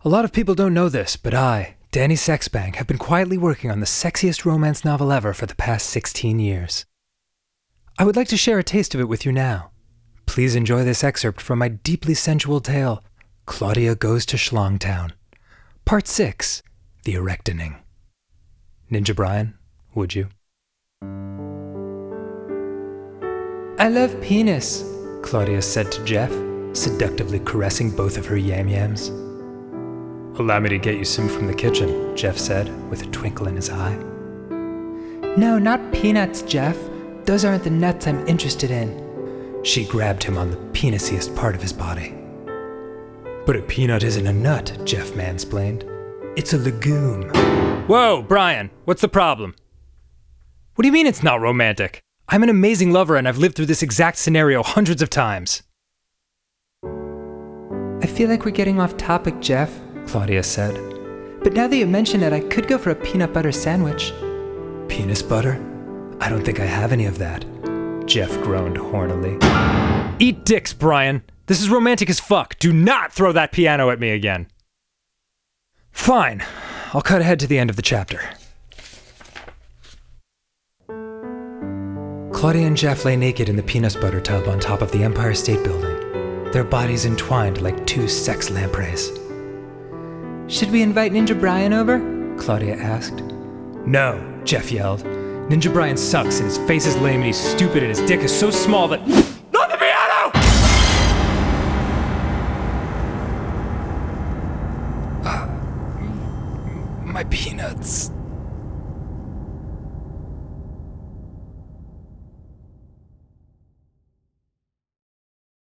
A lot of people don't know this, but I, Danny Sexbang, have been quietly working on the sexiest romance novel ever for the past 16 years. I would like to share a taste of it with you now. Please enjoy this excerpt from my deeply sensual tale, Claudia Goes to Schlongtown. Part 6, The Erectioning. Ninja Brian, would you? I love penis, Claudia said to Jeff, seductively caressing both of her yam-yams. Allow me to get you some from the kitchen, Jeff said, with a twinkle in his eye. No, not peanuts, Jeff. Those aren't the nuts I'm interested in. She grabbed him on the penisiest part of his body. But a peanut isn't a nut, Jeff mansplained. It's a legume. Whoa, Brian, what's the problem? What do you mean it's not romantic? I'm an amazing lover and I've lived through this exact scenario hundreds of times. I feel like we're getting off topic, Jeff, Claudia said. But now that you mention it, I could go for a peanut butter sandwich. Penis butter? I don't think I have any of that. Jeff groaned hornily. Eat dicks, Brian. This is romantic as fuck. Do not throw that piano at me again. Fine. I'll cut ahead to the end of the chapter. Claudia and Jeff lay naked in the peanut butter tub on top of the Empire State Building, their bodies entwined like two sex lampreys. Should we invite Ninja Brian over? Claudia asked. No, Jeff yelled. Ninja Brian sucks and his face is lame and he's stupid and his dick is so small that— Not the piano! My peanuts.